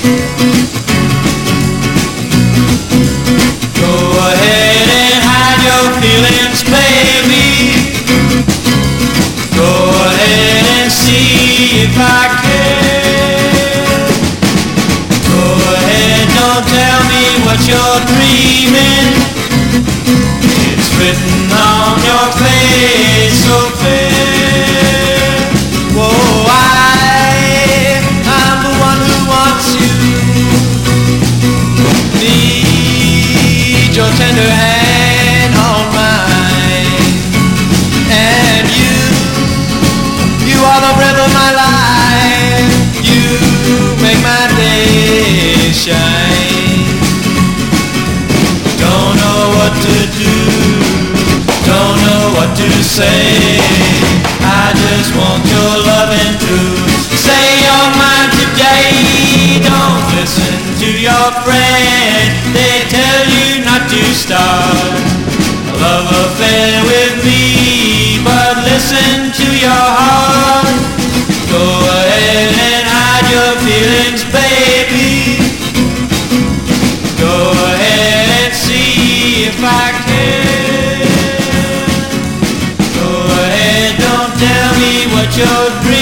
Go ahead and hide your feelings, baby. Go ahead and see if I care. Go ahead, don't tell me what you're dreaming. It's written on your face so fair. Whoa, I'm the one who wants you. Need your tender hand on mine. And you are the breath of my life. You make my day shine. Don't know what to do, don't know what to say. I just want your loving to say you're mine today. Don't listen to your friend, they tell you not to start a love affair with me, but listen to your heart. Go ahead and hide your feelings, baby. Go ahead and see if I can. Go ahead, don't tell me what you're dreaming.